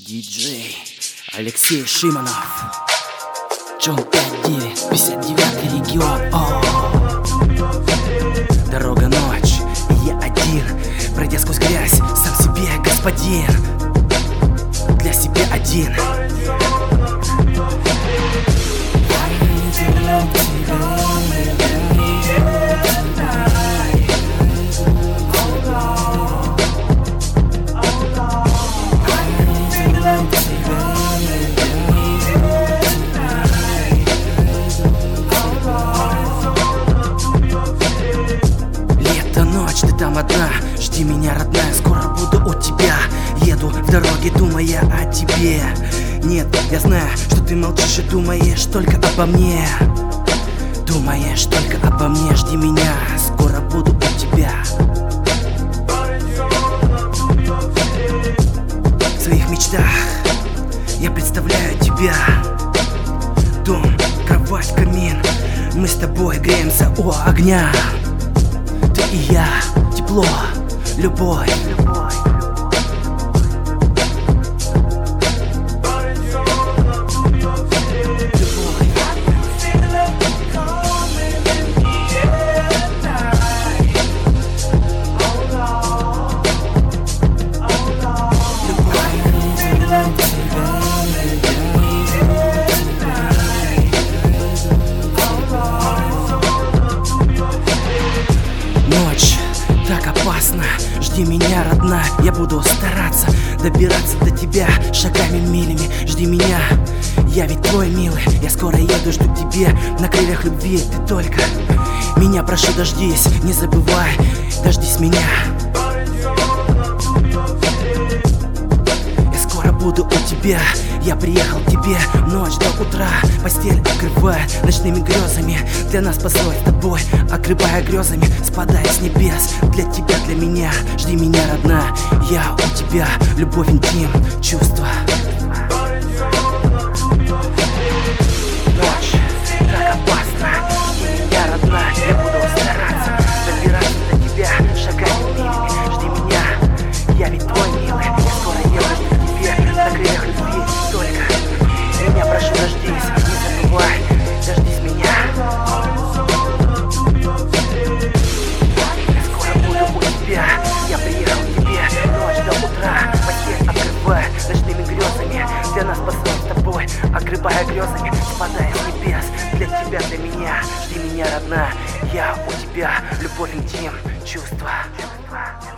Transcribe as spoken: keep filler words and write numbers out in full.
Диджей Алексей Шиманов, Джон пять девять, пятьдесят девятый регион. О! Дорога, ночь, и я один, пройдя сквозь грязь, сам себе господин, для себя один. Ты там одна, жди меня, родная, скоро буду у тебя. Еду в дороге, думая о тебе. Нет, я знаю, что ты молчишь и думаешь только обо мне. Думаешь только обо мне, жди меня, скоро буду у тебя. В своих мечтах я представляю тебя. Дом, кровать, камин, мы с тобой греемся у огня. Ты и я, тепло, любовь. Ночь так опасна, жди меня, родная, я буду стараться добираться до тебя шагами, милями. Жди меня, я ведь твой милый, я скоро еду, жду к тебе на крыльях любви. Ты только меня прошу, дождись, не забывай, дождись меня. Я скоро буду у тебя, я приехал к тебе, ночь до утра, постель окрывает ночными грезами. Для нас построить с тобой, окрывая грезами, спадая с небес. Для тебя, для меня, жди меня, родная, я у тебя, любовь, интим, чувства. Ночь так опасна, жди меня, родная, я буду стараться добираться до тебя шагами, милями. Жди меня, я ведь твой милый, я скоро еду, жду к тебе на крыльях любви. Только меня прошу, дождись, не забывай, дождись меня. Я скоро буду у тебя, я приехал к тебе, ночь до утра, постель открывая ночными грезами. Для нас построить с тобой, окрывая грезами, спадая с небес. Для тебя, для меня, жди меня, родная, я у тебя, любовь, интим, чувства.